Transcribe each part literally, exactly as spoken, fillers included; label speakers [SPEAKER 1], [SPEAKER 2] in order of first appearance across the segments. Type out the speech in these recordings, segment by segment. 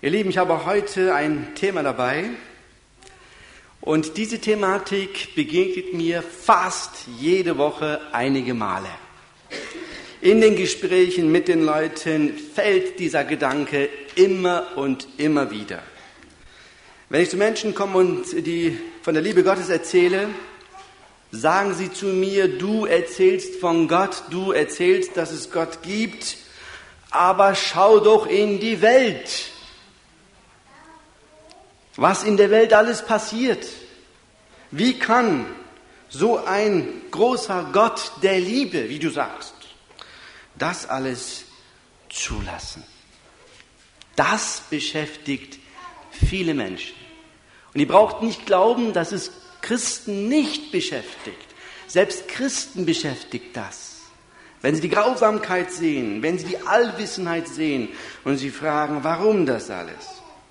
[SPEAKER 1] Ihr Lieben, ich habe heute ein Thema dabei und diese Thematik begegnet mir fast jede Woche einige Male. In den Gesprächen mit den Leuten fällt dieser Gedanke immer und immer wieder. Wenn ich zu Menschen komme und die von der Liebe Gottes erzähle, sagen sie zu mir, du erzählst von Gott, du erzählst, dass es Gott gibt, aber schau doch in die Welt. Was in der Welt alles passiert. Wie kann so ein großer Gott der Liebe, wie du sagst, das alles zulassen? Das beschäftigt viele Menschen. Und ihr braucht nicht glauben, dass es Christen nicht beschäftigt. Selbst Christen beschäftigt das. Wenn sie die Grausamkeit sehen, wenn sie die Allwissenheit sehen und sie fragen, warum das alles?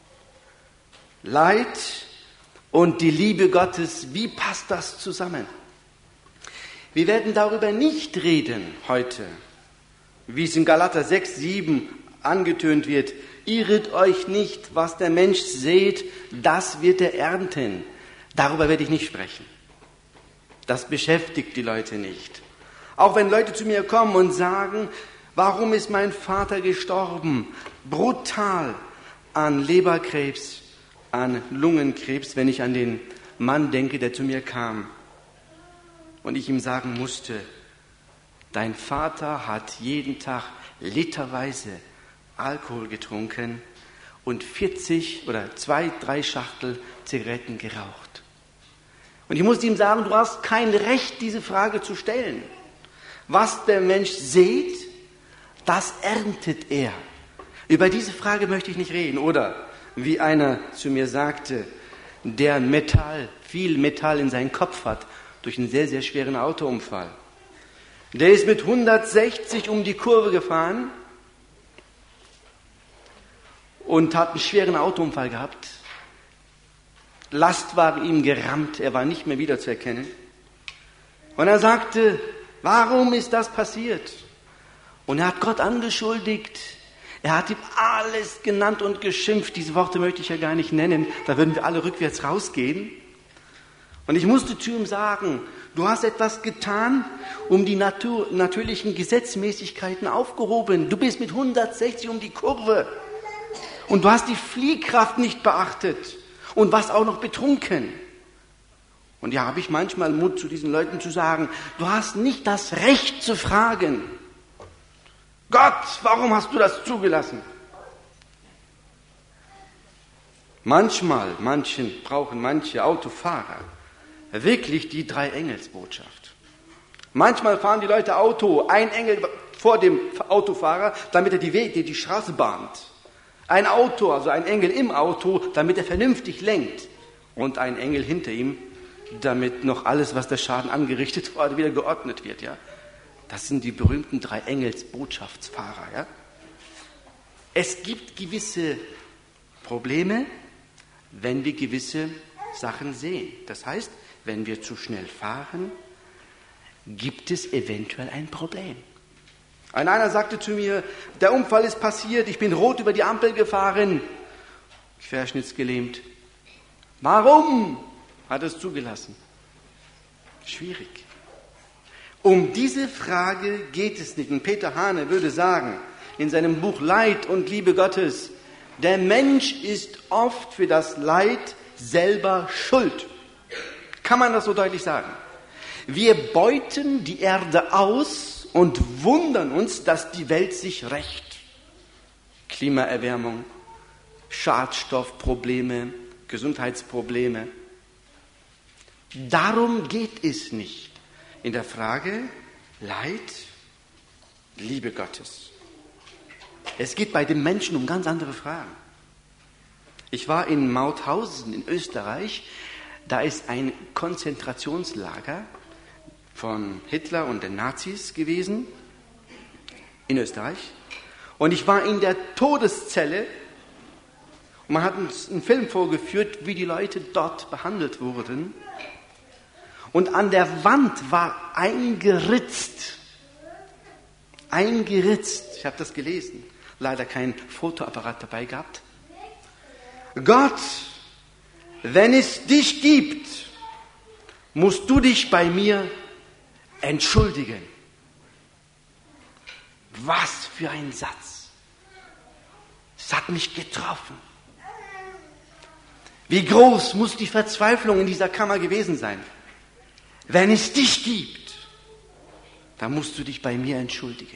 [SPEAKER 1] Leid und die Liebe Gottes, wie passt das zusammen? Wir werden darüber nicht reden heute, wie es in Galater sechs, sieben angetönt wird. Irret euch nicht, was der Mensch sät, das wird er ernten. Darüber werde ich nicht sprechen. Das beschäftigt die Leute nicht. Auch wenn Leute zu mir kommen und sagen, warum ist mein Vater gestorben? Brutal an Leberkrebs, an Lungenkrebs, wenn ich an den Mann denke, der zu mir kam. Und ich ihm sagen musste, dein Vater hat jeden Tag literweise Alkohol getrunken und vierzig oder zwei, drei Schachtel Zigaretten geraucht. Und ich musste ihm sagen, du hast kein Recht, diese Frage zu stellen. Was der Mensch sät, das erntet er. Über diese Frage möchte ich nicht reden. Oder wie einer zu mir sagte, der Metall, viel Metall in seinen Kopf hat, durch einen sehr, sehr schweren Autounfall. Der ist mit hundertsechzig um die Kurve gefahren und hat einen schweren Autounfall gehabt. Lastwagen ihm gerammt, er war nicht mehr wiederzuerkennen. Und er sagte, warum ist das passiert? Und er hat Gott angeschuldigt. Er hat ihm alles genannt und geschimpft. Diese Worte möchte ich ja gar nicht nennen. Da würden wir alle rückwärts rausgehen. Und ich musste zu ihm sagen, du hast etwas getan, um die Natur, natürlichen Gesetzmäßigkeiten aufgehoben. Du bist mit hundertsechzig um die Kurve. Und du hast die Fliehkraft nicht beachtet. Und warst auch noch betrunken. Und ja, habe ich manchmal Mut, zu diesen Leuten zu sagen, du hast nicht das Recht zu fragen. Gott, warum hast du das zugelassen? Manchmal, manchen brauchen manche Autofahrer wirklich die Drei-Engels-Botschaft. Manchmal fahren die Leute Auto, ein Engel vor dem Autofahrer, damit er die Wege, die Straße bahnt. Ein Auto, also ein Engel im Auto, damit er vernünftig lenkt. Und ein Engel hinter ihm, damit noch alles, was der Schaden angerichtet wurde, wieder geordnet wird, ja. Das sind die berühmten drei Engels-Botschaftsfahrer. Ja? Es gibt gewisse Probleme, wenn wir gewisse Sachen sehen. Das heißt, wenn wir zu schnell fahren, gibt es eventuell ein Problem. Ein einer sagte zu mir, der Unfall ist passiert, ich bin rot über die Ampel gefahren, querschnittsgelähmt. Warum hat es zugelassen? Schwierig. Um diese Frage geht es nicht. Und Peter Hane würde sagen, in seinem Buch Leid und Liebe Gottes, der Mensch ist oft für das Leid selber schuld. Kann man das so deutlich sagen? Wir beuten die Erde aus und wundern uns, dass die Welt sich rächt. Klimaerwärmung, Schadstoffprobleme, Gesundheitsprobleme. Darum geht es nicht. In der Frage Leid, Liebe Gottes. Es geht bei den Menschen um ganz andere Fragen. Ich war in Mauthausen in Österreich. Da ist ein Konzentrationslager von Hitler und den Nazis gewesen in Österreich. Und ich war in der Todeszelle. Und man hat uns einen Film vorgeführt, wie die Leute dort behandelt wurden. Und an der Wand war eingeritzt, eingeritzt, ich habe das gelesen, leider kein Fotoapparat dabei gehabt, Gott, wenn es dich gibt, musst du dich bei mir entschuldigen. Was für ein Satz. Es hat mich getroffen. Wie groß muss die Verzweiflung in dieser Kammer gewesen sein? Wenn es dich gibt, dann musst du dich bei mir entschuldigen.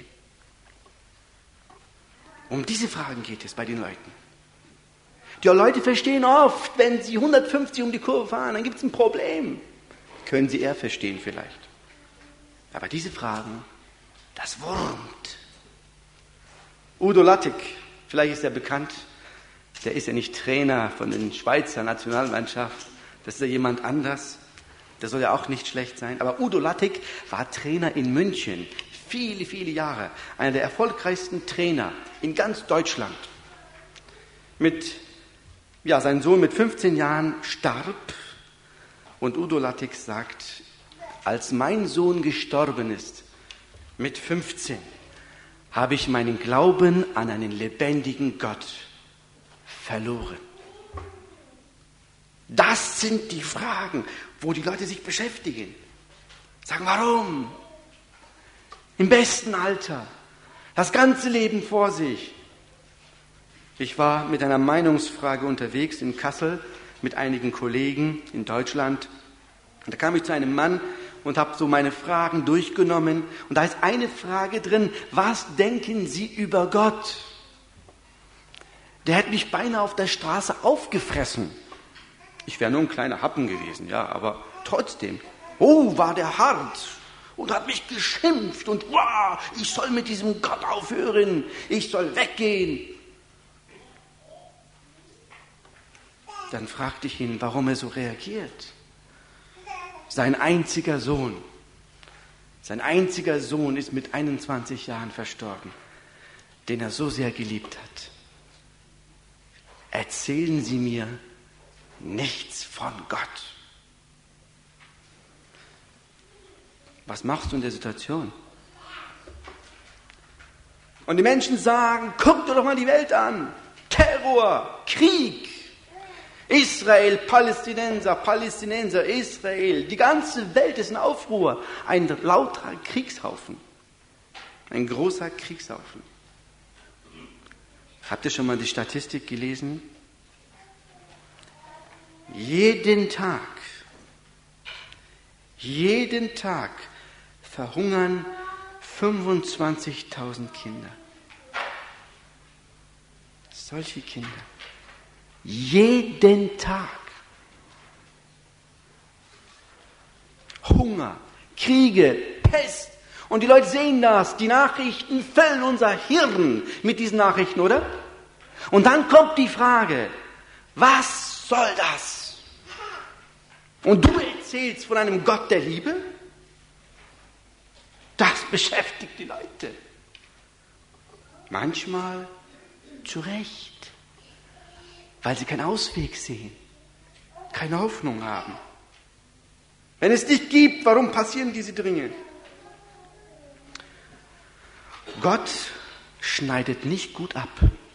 [SPEAKER 1] Um diese Fragen geht es bei den Leuten. Die Leute verstehen oft, wenn sie hundertfünfzig um die Kurve fahren, dann gibt es ein Problem. Können sie eher verstehen vielleicht. Aber diese Fragen, das wurmt. Udo Lattek, vielleicht ist er bekannt, der ist ja nicht Trainer von der Schweizer Nationalmannschaft, das ist ja jemand anders, der soll ja auch nicht schlecht sein. Aber Udo Lattek war Trainer in München, viele, viele Jahre, einer der erfolgreichsten Trainer in ganz Deutschland. Mit, ja, sein Sohn mit fünfzehn Jahren starb und Udo Lattek sagt, als mein Sohn gestorben ist, mit fünfzehn, habe ich meinen Glauben an einen lebendigen Gott verloren. Das sind die Fragen, wo die Leute sich beschäftigen. Sagen, warum? Im besten Alter, das ganze Leben vor sich. Ich war mit einer Meinungsfrage unterwegs in Kassel mit einigen Kollegen in Deutschland. Und da kam ich zu einem Mann und habe so meine Fragen durchgenommen. Und da ist eine Frage drin, was denken Sie über Gott? Der hätte mich beinahe auf der Straße aufgefressen. Ich wäre nur ein kleiner Happen gewesen, ja, aber trotzdem. Oh, war der hart und hat mich geschimpft und wow, ich soll mit diesem Gott aufhören, ich soll weggehen. Dann fragte ich ihn, warum er so reagiert. Sein einziger Sohn, sein einziger Sohn ist mit einundzwanzig Jahren verstorben, den er so sehr geliebt hat. Erzählen Sie mir nichts von Gott. Was machst du in der Situation? Und die Menschen sagen, guck dir doch mal die Welt an. Terror, Krieg, Israel, Palästinenser, Palästinenser, Israel. Die ganze Welt ist in Aufruhr. Ein lauter Kriegshaufen. Ein großer Kriegshaufen. Habt ihr schon mal die Statistik gelesen? Jeden Tag, jeden Tag verhungern fünfundzwanzigtausend Kinder. Solche Kinder. Jeden Tag. Hunger, Kriege, Pest. Und die Leute sehen das. Die Nachrichten füllen unser Hirn mit diesen Nachrichten, oder? Und dann kommt die Frage, was soll das? Und du erzählst von einem Gott der Liebe? Das beschäftigt die Leute. Manchmal zu Recht, weil sie keinen Ausweg sehen, keine Hoffnung haben. Wenn es dich gibt, warum passieren diese Dinge? Gott schneidet nicht gut ab.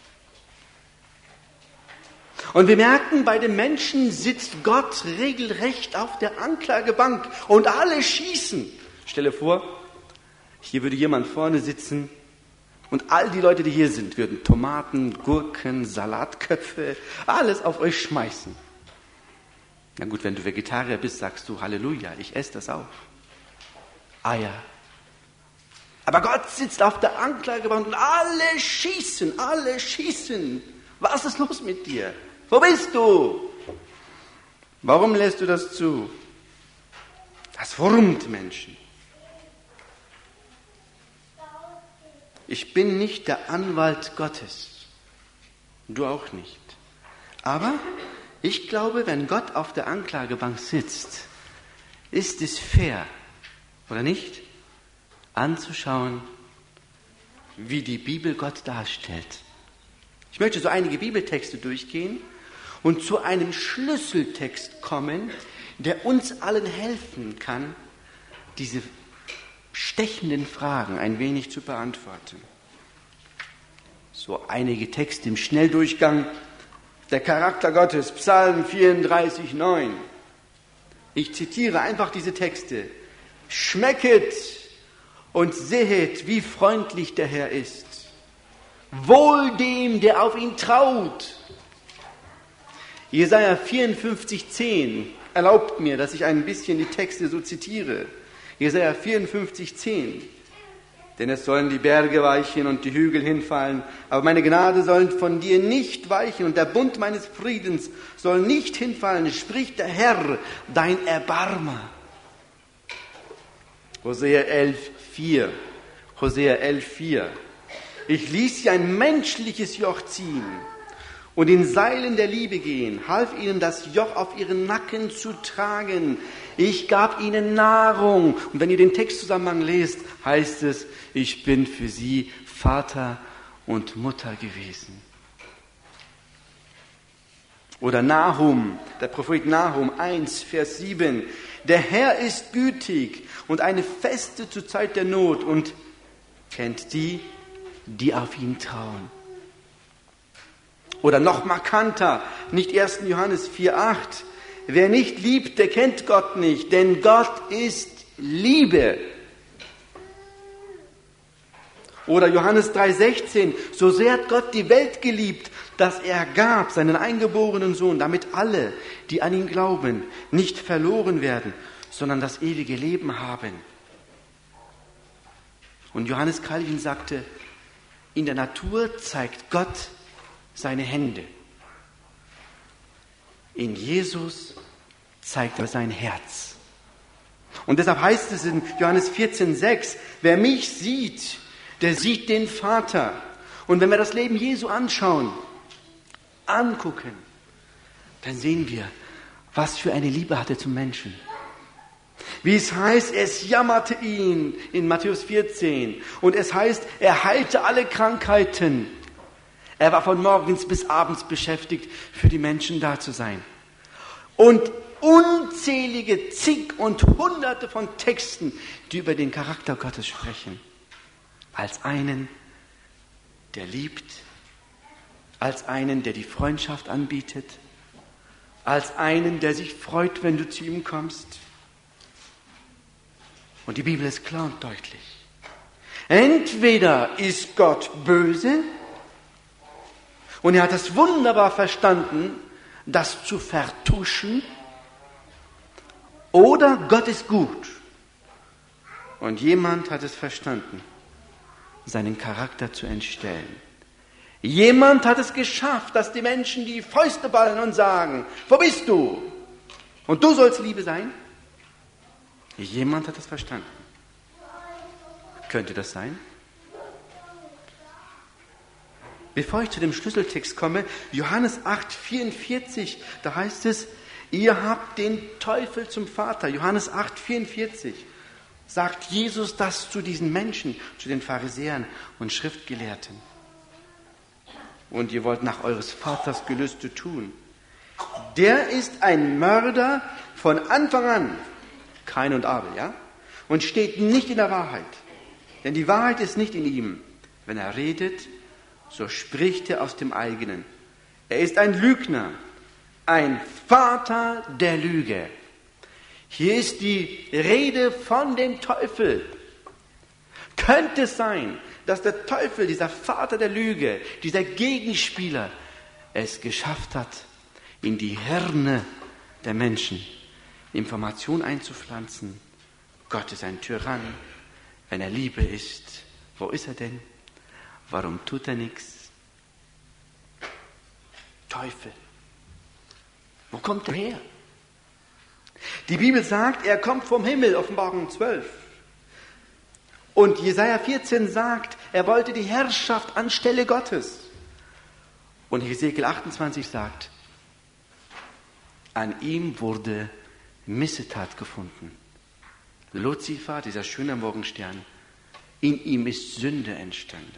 [SPEAKER 1] Und wir merken, bei den Menschen sitzt Gott regelrecht auf der Anklagebank und alle schießen. Stelle vor, hier würde jemand vorne sitzen und all die Leute, die hier sind, würden Tomaten, Gurken, Salatköpfe, alles auf euch schmeißen. Na gut, wenn du Vegetarier bist, sagst du Halleluja, ich esse das auch. Eier. Aber Gott sitzt auf der Anklagebank und alle schießen, alle schießen. Was ist los mit dir? Wo bist du? Warum lässt du das zu? Das wurmt Menschen. Ich bin nicht der Anwalt Gottes. Du auch nicht. Aber ich glaube, wenn Gott auf der Anklagebank sitzt, ist es fair, oder nicht, anzuschauen, wie die Bibel Gott darstellt. Ich möchte so einige Bibeltexte durchgehen und zu einem Schlüsseltext kommen, der uns allen helfen kann, diese stechenden Fragen ein wenig zu beantworten. So einige Texte im Schnelldurchgang. Der Charakter Gottes, Psalm vierunddreißig, neun. Ich zitiere einfach diese Texte. Schmecket und sehet, wie freundlich der Herr ist. Wohl dem, der auf ihn traut. Jesaja vierundfünfzig, zehn erlaubt mir, dass ich ein bisschen die Texte so zitiere. Jesaja vierundfünfzig, zehn. Denn es sollen die Berge weichen und die Hügel hinfallen, aber meine Gnade soll von dir nicht weichen und der Bund meines Friedens soll nicht hinfallen, spricht der Herr, dein Erbarmer. Hosea elf, vier. Hosea elf, vier. Ich ließ sie ein menschliches Joch ziehen und in Seilen der Liebe gehen, half ihnen das Joch auf ihren Nacken zu tragen. Ich gab ihnen Nahrung. Und wenn ihr den Textzusammenhang lest, heißt es, ich bin für sie Vater und Mutter gewesen. Oder Nahum, der Prophet Nahum eins, Vers sieben. Der Herr ist gütig und eine Feste zur Zeit der Not und kennt die, die auf ihn trauen. Oder noch markanter, nicht ersten Johannes vier, acht. Wer nicht liebt, der kennt Gott nicht, denn Gott ist Liebe. Oder Johannes drei, sechzehn. So sehr hat Gott die Welt geliebt, dass er gab seinen eingeborenen Sohn, damit alle, die an ihn glauben, nicht verloren werden, sondern das ewige Leben haben. Und Johannes Calvin sagte, in der Natur zeigt Gott seine Hände. In Jesus zeigt er sein Herz. Und deshalb heißt es in Johannes vierzehn, sechs, wer mich sieht, der sieht den Vater. Und wenn wir das Leben Jesu anschauen, angucken, dann sehen wir, was für eine Liebe hat er zum Menschen. Wie es heißt, es jammerte ihn in Matthäus vierzehn. Und es heißt, er heilte alle Krankheiten. Er war von morgens bis abends beschäftigt, für die Menschen da zu sein. Und unzählige zig und hunderte von Texten, die über den Charakter Gottes sprechen. Als einen, der liebt, als einen, der die Freundschaft anbietet, als einen, der sich freut, wenn du zu ihm kommst. Und die Bibel ist klar und deutlich. Entweder ist Gott böse und er hat es wunderbar verstanden, das zu vertuschen, oder Gott ist gut und jemand hat es verstanden, seinen Charakter zu entstellen. Jemand hat es geschafft, dass die Menschen die Fäuste ballen und sagen, wo bist du? Und du sollst Liebe sein? Jemand hat es verstanden. Könnte das sein? Bevor ich zu dem Schlüsseltext komme, Johannes acht, vierundvierzig, da heißt es, ihr habt den Teufel zum Vater. Johannes acht, vierundvierzig sagt Jesus das zu diesen Menschen, zu den Pharisäern und Schriftgelehrten. Und ihr wollt nach eures Vaters Gelüste tun. Der ist ein Mörder von Anfang an, Kain und Abel, ja? Und steht nicht in der Wahrheit. Denn die Wahrheit ist nicht in ihm. Wenn er redet, so spricht er aus dem eigenen. Er ist ein Lügner, ein Vater der Lüge. Hier ist die Rede von dem Teufel. Könnte es sein, dass der Teufel, dieser Vater der Lüge, dieser Gegenspieler, es geschafft hat, in die Hirne der Menschen Information einzupflanzen? Gott ist ein Tyrann. Wenn er Liebe ist, wo ist er denn? Warum tut er nichts? Teufel. Wo kommt er her? Die Bibel sagt, er kommt vom Himmel, Offenbarung zwölf. Und Jesaja vierzehn sagt, er wollte die Herrschaft anstelle Gottes. Und Hesekiel achtundzwanzig sagt, an ihm wurde Missetat gefunden. Luzifer, dieser schöne Morgenstern, in ihm ist Sünde entstanden.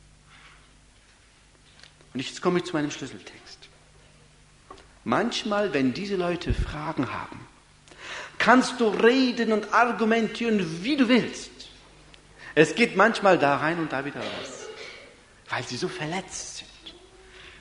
[SPEAKER 1] Und jetzt komme ich zu meinem Schlüsseltext. Manchmal, wenn diese Leute Fragen haben, kannst du reden und argumentieren, wie du willst. Es geht manchmal da rein und da wieder raus, weil sie so verletzt sind.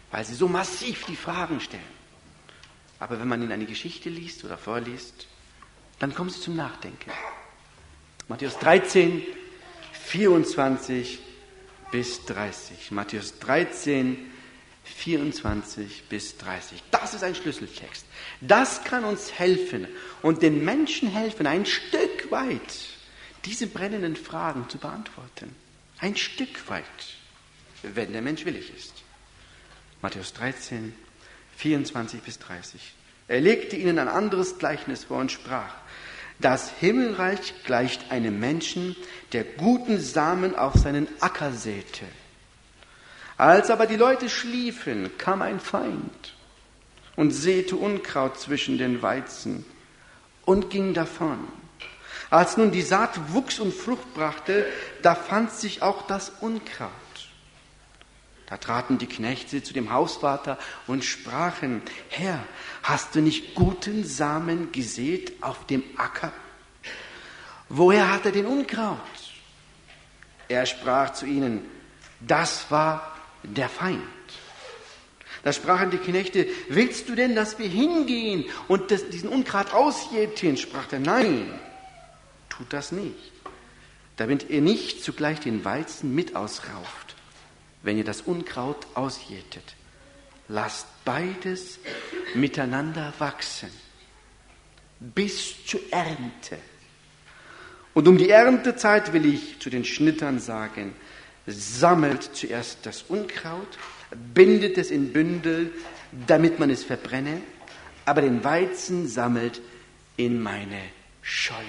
[SPEAKER 1] weil sie so massiv die Fragen stellen. Aber wenn man ihnen eine Geschichte liest oder vorliest, dann kommen sie zum Nachdenken. Matthäus dreizehn, vierundzwanzig bis dreißig. Matthäus dreizehn, vierundzwanzig bis dreißig. Das ist ein Schlüsseltext. Das kann uns helfen und den Menschen helfen, ein Stück weit diese brennenden Fragen zu beantworten. Ein Stück weit, wenn der Mensch willig ist. Matthäus dreizehn, vierundzwanzig bis dreißig. Er legte ihnen ein anderes Gleichnis vor und sprach: Das Himmelreich gleicht einem Menschen, der guten Samen auf seinen Acker säte. Als aber die Leute schliefen, kam ein Feind und säte Unkraut zwischen den Weizen und ging davon. Als nun die Saat wuchs und Frucht brachte, da fand sich auch das Unkraut. Da traten die Knechte zu dem Hausvater und sprachen: Herr, hast du nicht guten Samen gesät auf dem Acker? Woher hat er den Unkraut? Er sprach zu ihnen: Das war der Feind. Da sprachen die Knechte: Willst du denn, dass wir hingehen und das, diesen Unkraut ausjäten? Sprach er: Nein, tut das nicht, damit ihr nicht zugleich den Weizen mit ausrauft, wenn ihr das Unkraut ausjätet. Lasst beides miteinander wachsen bis zur Ernte. Und um die Erntezeit will ich zu den Schnittern sagen: Sammelt zuerst das Unkraut, bindet es in Bündel, damit man es verbrenne, aber den Weizen sammelt in meine Scheune.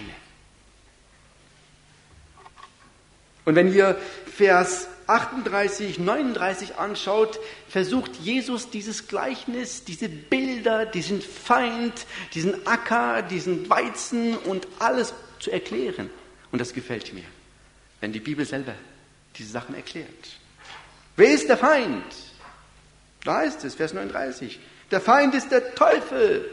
[SPEAKER 1] Und wenn ihr Vers achtunddreißig, neununddreißig anschaut, versucht Jesus dieses Gleichnis, diese Bilder, diesen Feind, diesen Acker, diesen Weizen und alles zu erklären. Und das gefällt mir, wenn die Bibel selber diese Sachen erklärt. Wer ist der Feind? Da heißt es, Vers neununddreißig. Der Feind ist der Teufel.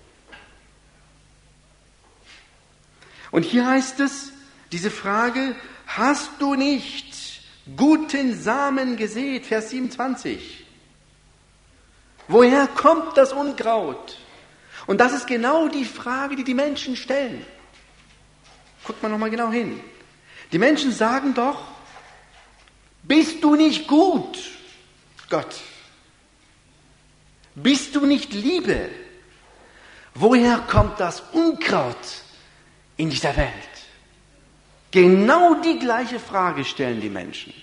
[SPEAKER 1] Und hier heißt es, diese Frage: Hast du nicht guten Samen gesät? Vers siebenundzwanzig. Woher kommt das Unkraut? Und das ist genau die Frage, die die Menschen stellen. Guckt mal nochmal genau hin. Die Menschen sagen doch: Bist du nicht gut, Gott? Bist du nicht Liebe? Woher kommt das Unkraut in dieser Welt? Genau die gleiche Frage stellen die Menschen.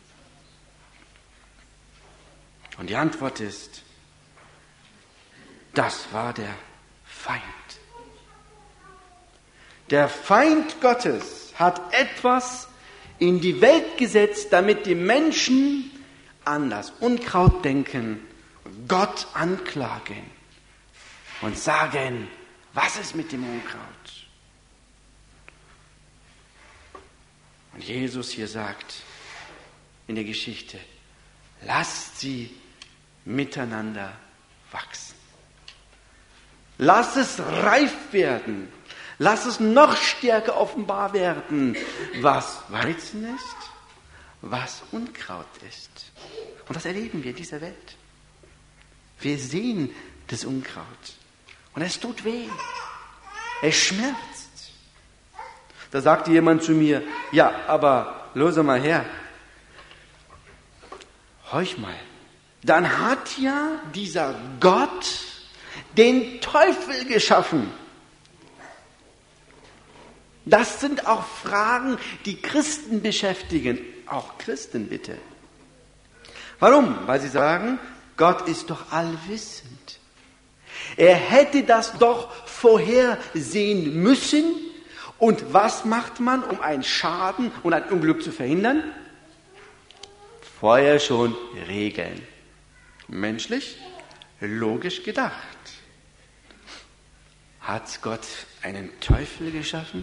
[SPEAKER 1] Und die Antwort ist: Das war der Feind. Der Feind Gottes hat etwas in die Welt gesetzt, damit die Menschen an das Unkraut denken, Gott anklagen und sagen: Was ist mit dem Unkraut? Und Jesus hier sagt in der Geschichte: Lasst sie miteinander wachsen. Lass es reif werden. Lass es noch stärker offenbar werden, was Weizen ist, was Unkraut ist. Und das erleben wir in dieser Welt. Wir sehen das Unkraut und es tut weh. Es schmerzt. Da sagte jemand zu mir: Ja, aber los mal her. Horch mal. Dann hat ja dieser Gott den Teufel geschaffen. Das sind auch Fragen, die Christen beschäftigen. Auch Christen bitte. Warum? Weil sie sagen, Gott ist doch allwissend. Er hätte das doch vorhersehen müssen. Und was macht man, um einen Schaden und ein Unglück zu verhindern? Vorher schon regeln. Menschlich, logisch gedacht. Hat Gott einen Teufel geschaffen?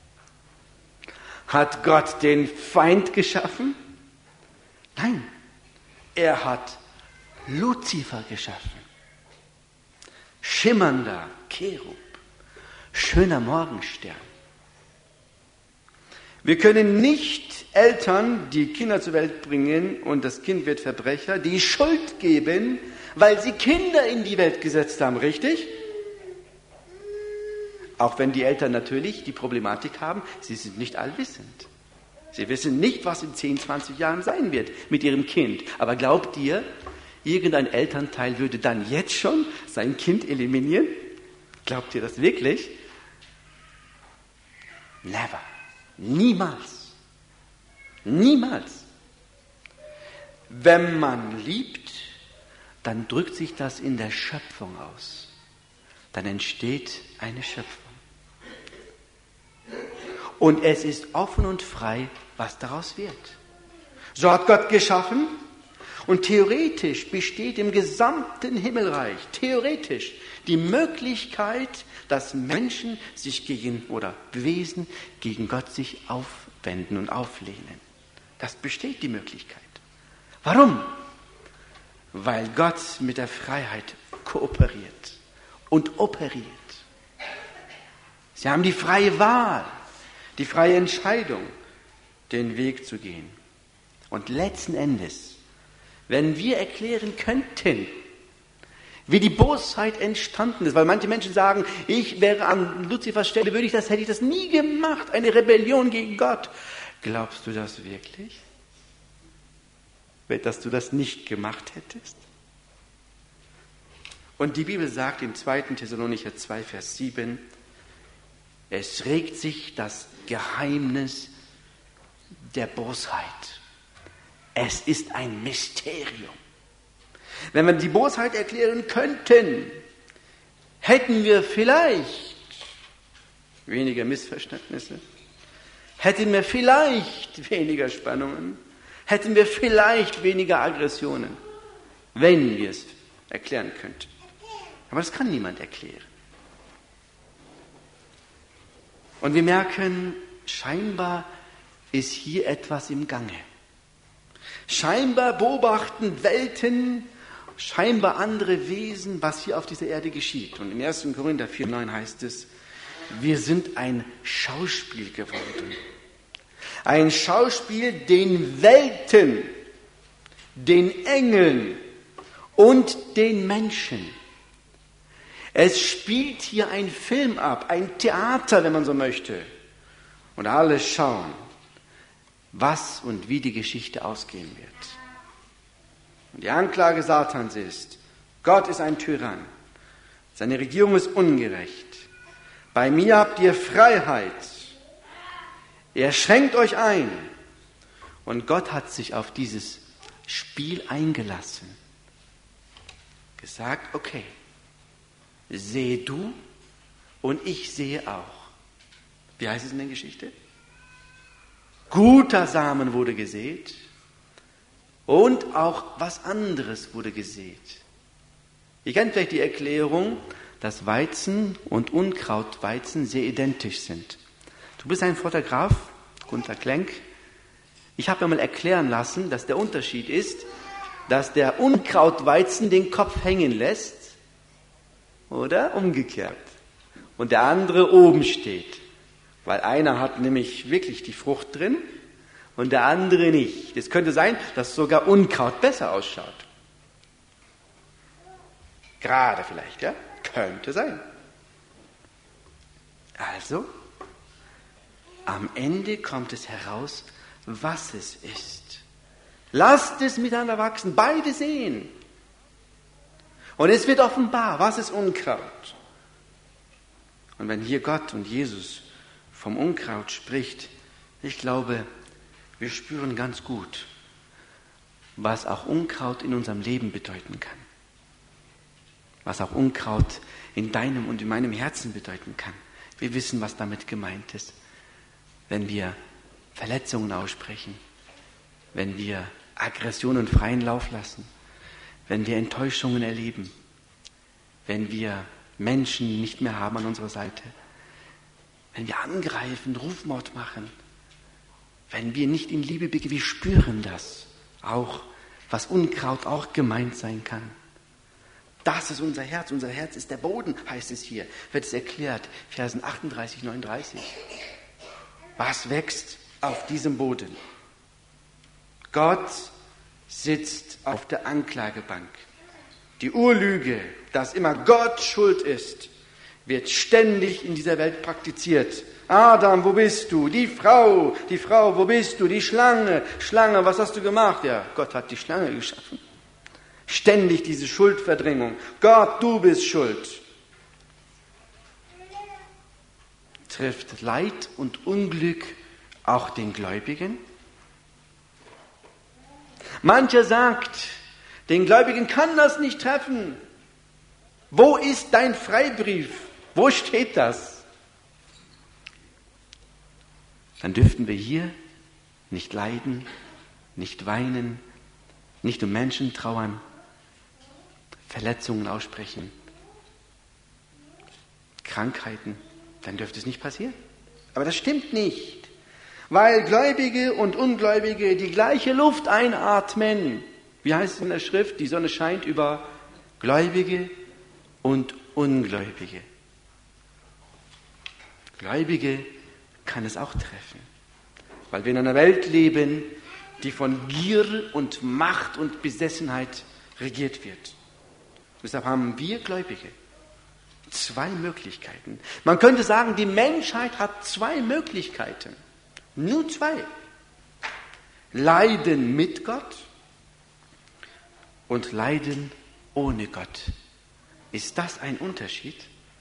[SPEAKER 1] Hat Gott den Feind geschaffen? Nein, er hat Luzifer geschaffen. Schimmernder Cherub, schöner Morgenstern. Wir können nicht Eltern, die Kinder zur Welt bringen und das Kind wird Verbrecher, die Schuld geben, weil sie Kinder in die Welt gesetzt haben, richtig? Auch wenn die Eltern natürlich die Problematik haben, sie sind nicht allwissend. Sie wissen nicht, was in zehn, zwanzig Jahren sein wird mit ihrem Kind. Aber glaubt ihr, irgendein Elternteil würde dann jetzt schon sein Kind eliminieren? Glaubt ihr das wirklich? Never. Niemals. Niemals. Wenn man liebt, dann drückt sich das in der Schöpfung aus. Dann entsteht eine Schöpfung. Und es ist offen und frei, was daraus wird. So hat Gott geschaffen und theoretisch besteht im gesamten Himmelreich, theoretisch, die Möglichkeit, dass Menschen sich gegen, oder Wesen gegen Gott sich aufwenden und auflehnen. Das besteht die Möglichkeit. Warum? Weil Gott mit der Freiheit kooperiert und operiert. Sie haben die freie Wahl, die freie Entscheidung, den Weg zu gehen. Und letzten Endes, wenn wir erklären könnten, wie die Bosheit entstanden ist, weil manche Menschen sagen, ich wäre an Luzifers Stelle, würde ich das, hätte ich das nie gemacht, eine Rebellion gegen Gott. Glaubst du das wirklich? Dass du das nicht gemacht hättest? Und die Bibel sagt im zweiten Thessalonicher zwei, Vers sieben, es regt sich das Geheimnis der Bosheit. Es ist ein Mysterium. Wenn wir die Bosheit erklären könnten, hätten wir vielleicht weniger Missverständnisse, hätten wir vielleicht weniger Spannungen, hätten wir vielleicht weniger Aggressionen, wenn wir es erklären könnten. Aber das kann niemand erklären. Und wir merken, scheinbar ist hier etwas im Gange. Scheinbar beobachten Welten, scheinbar andere Wesen, was hier auf dieser Erde geschieht. Und im ersten Korinther vier, neun heißt es, wir sind ein Schauspiel geworden. Ein Schauspiel den Welten, den Engeln und den Menschen. Es spielt hier ein Film ab, ein Theater, wenn man so möchte. Und alle schauen, was und wie die Geschichte ausgehen wird. Und die Anklage Satans ist, Gott ist ein Tyrann. Seine Regierung ist ungerecht. Bei mir habt ihr Freiheit. Er schränkt euch ein. Und Gott hat sich auf dieses Spiel eingelassen. Gesagt, okay, sehe du und ich sehe auch. Wie heißt es in der Geschichte? Guter Samen wurde gesät und auch was anderes wurde gesät. Ihr kennt vielleicht die Erklärung, dass Weizen und Unkrautweizen sehr identisch sind. Du bist ein Fotograf, Gunter Klenk. Ich habe mir mal erklären lassen, dass der Unterschied ist, dass der Unkrautweizen den Kopf hängen lässt, oder umgekehrt. Und der andere oben steht. Weil einer hat nämlich wirklich die Frucht drin und der andere nicht. Es könnte sein, dass sogar Unkraut besser ausschaut. Gerade vielleicht, ja? Könnte sein. Also, am Ende kommt es heraus, was es ist. Lasst es miteinander wachsen, beide sehen. Und es wird offenbar, was ist Unkraut. Und wenn hier Gott und Jesus vom Unkraut spricht, ich glaube, wir spüren ganz gut, was auch Unkraut in unserem Leben bedeuten kann. Was auch Unkraut in deinem und in meinem Herzen bedeuten kann. Wir wissen, was damit gemeint ist, wenn wir Verletzungen aussprechen, wenn wir Aggressionen freien Lauf lassen, wenn wir Enttäuschungen erleben, wenn wir Menschen nicht mehr haben an unserer Seite, wenn wir angreifen, Rufmord machen, wenn wir nicht in Liebe begegnen, wir spüren das auch, was Unkraut auch gemeint sein kann. Das ist unser Herz, unser Herz ist der Boden, heißt es hier, wird es erklärt, Versen achtunddreißig, neununddreißig. Was wächst? auf diesem Boden. Gott sitzt auf der Anklagebank. Die Urlüge, dass immer Gott schuld ist, wird ständig in dieser Welt praktiziert. Adam, wo bist du? Die Frau, die Frau, wo bist du? Die Schlange, Schlange, was hast du gemacht? Ja, Gott hat die Schlange geschaffen. Ständig diese Schuldverdrängung. Gott, du bist schuld. Trifft Leid und Unglück auch den Gläubigen? Mancher sagt, den Gläubigen kann das nicht treffen. Wo ist dein Freibrief? Wo steht das? Dann dürften wir hier nicht leiden, nicht weinen, nicht um Menschen trauern, Verletzungen aussprechen, Krankheiten. Dann dürfte es nicht passieren. Aber das stimmt nicht, weil Gläubige und Ungläubige die gleiche Luft einatmen. Wie heißt es in der Schrift? Die Sonne scheint über Gläubige und Ungläubige. Gläubige kann es auch treffen, weil wir in einer Welt leben, die von Gier und Macht und Besessenheit regiert wird. Deshalb haben wir Gläubige zwei Möglichkeiten. Man könnte sagen, die Menschheit hat zwei Möglichkeiten. Nur zwei. Leiden mit Gott und Leiden ohne Gott. Ist das ein Unterschied?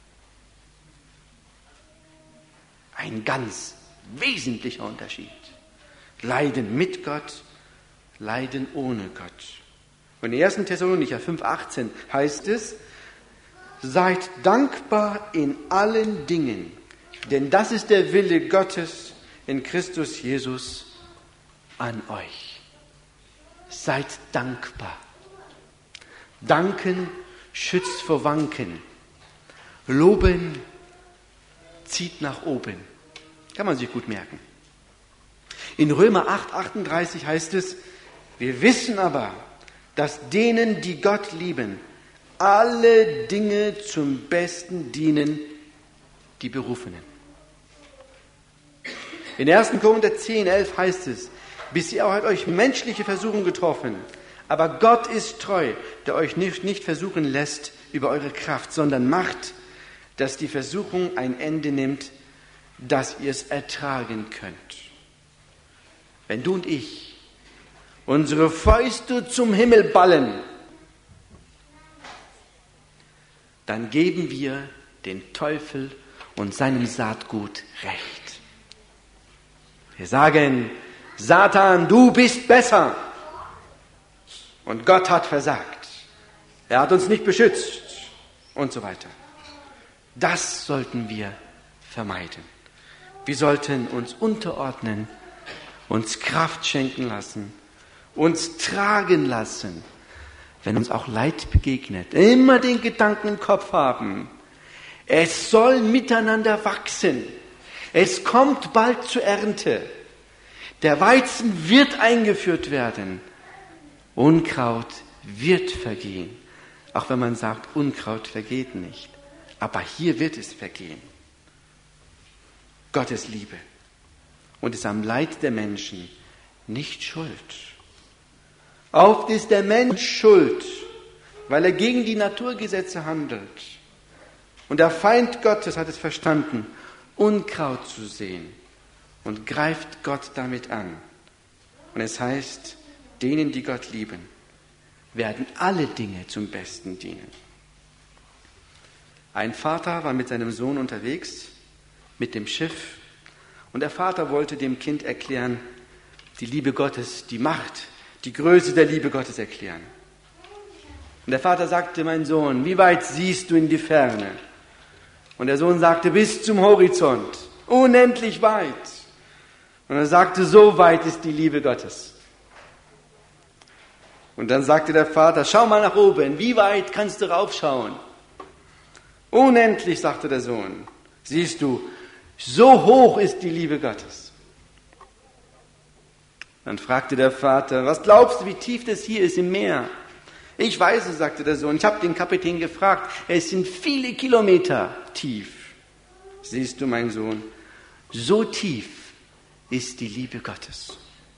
[SPEAKER 1] Ein ganz wesentlicher Unterschied. Leiden mit Gott, Leiden ohne Gott. Und in ersten Thessalonicher fünf achtzehn heißt es, seid dankbar in allen Dingen, denn das ist der Wille Gottes in Christus Jesus an euch. Seid dankbar. Danken schützt vor Wanken. Loben zieht nach oben. Kann man sich gut merken. In Römer acht achtunddreißig heißt es, wir wissen aber, dass denen, die Gott lieben, alle Dinge zum Besten dienen, die Berufenen. In ersten Korinther zehn elf heißt es, bisher hat euch menschliche Versuchung getroffen, aber Gott ist treu, der euch nicht, nicht versuchen lässt über eure Kraft, sondern macht, dass die Versuchung ein Ende nimmt, dass ihr es ertragen könnt. Wenn du und ich unsere Fäuste zum Himmel ballen, dann geben wir den Teufel und seinem Saatgut Recht. Wir sagen, Satan, du bist besser. Und Gott hat versagt. Er hat uns nicht beschützt und so weiter. Das sollten wir vermeiden. Wir sollten uns unterordnen, uns Kraft schenken lassen, uns tragen lassen, wenn uns auch Leid begegnet. Immer den Gedanken im Kopf haben, es soll miteinander wachsen. Es kommt bald zur Ernte. Der Weizen wird eingeführt werden. Unkraut wird vergehen. Auch wenn man sagt, Unkraut vergeht nicht. Aber hier wird es vergehen. Gottes Liebe und ist am Leid der Menschen nicht schuld. Oft ist der Mensch schuld, weil er gegen die Naturgesetze handelt. Und der Feind Gottes hat es verstanden, Unkraut zu sehen und greift Gott damit an. Und es heißt, denen, die Gott lieben, werden alle Dinge zum Besten dienen. Ein Vater war mit seinem Sohn unterwegs, mit dem Schiff, und der Vater wollte dem Kind erklären, die Liebe Gottes, die Macht, die Größe der Liebe Gottes erklären. Und der Vater sagte, mein Sohn, wie weit siehst du in die Ferne? Und der Sohn sagte, bis zum Horizont, unendlich weit. Und er sagte, so weit ist die Liebe Gottes. Und dann sagte der Vater, schau mal nach oben, wie weit kannst du raufschauen? Unendlich, sagte der Sohn. Siehst du, so hoch ist die Liebe Gottes. Dann fragte der Vater, was glaubst du, wie tief das hier ist im Meer? Ich weiß es, sagte der Sohn. Ich habe den Kapitän gefragt. Es sind viele Kilometer tief. Siehst du, mein Sohn, so tief ist die Liebe Gottes.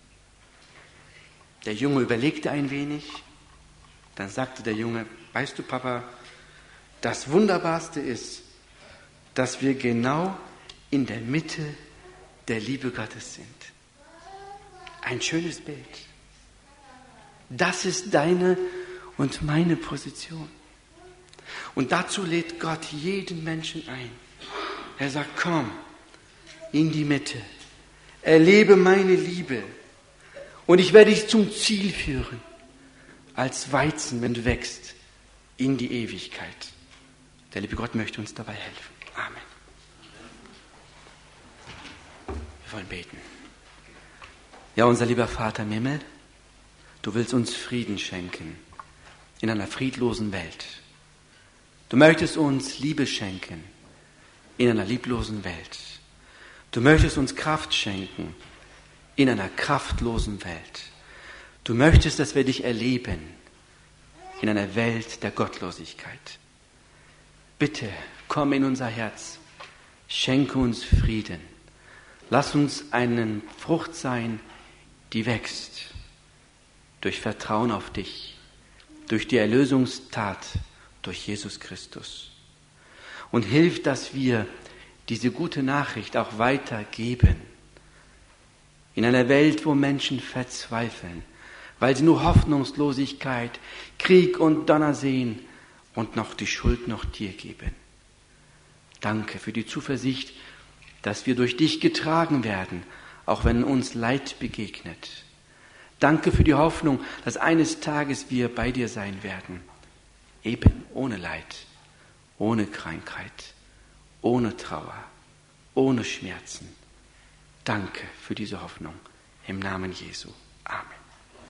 [SPEAKER 1] Der Junge überlegte ein wenig, dann sagte der Junge, weißt du, Papa, das Wunderbarste ist, dass wir genau in der Mitte der Liebe Gottes sind. Ein schönes Bild. Das ist deine und meine Position. Und dazu lädt Gott jeden Menschen ein. Er sagt, komm in die Mitte, erlebe meine Liebe und ich werde dich zum Ziel führen, als Weizen, wenn du wächst, in die Ewigkeit. Der liebe Gott möchte uns dabei helfen. Amen. Wir wollen beten. Ja, unser lieber Vater im Himmel, du willst uns Frieden schenken in einer friedlosen Welt. Du möchtest uns Liebe schenken in einer lieblosen Welt. Du möchtest uns Kraft schenken in einer kraftlosen Welt. Du möchtest, dass wir dich erleben in einer Welt der Gottlosigkeit. Bitte, komm in unser Herz, schenke uns Frieden. Lass uns eine Frucht sein, die wächst durch Vertrauen auf dich, durch die Erlösungstat, durch Jesus Christus. Und hilf, dass wir diese gute Nachricht auch weitergeben. In einer Welt, wo Menschen verzweifeln, weil sie nur Hoffnungslosigkeit, Krieg und Donner sehen und noch die Schuld noch dir geben. Danke für die Zuversicht, dass wir durch dich getragen werden, auch wenn uns Leid begegnet. Danke für die Hoffnung, dass eines Tages wir bei dir sein werden. Eben ohne Leid, ohne Krankheit, ohne Trauer, ohne Schmerzen. Danke für diese Hoffnung. Im Namen Jesu. Amen.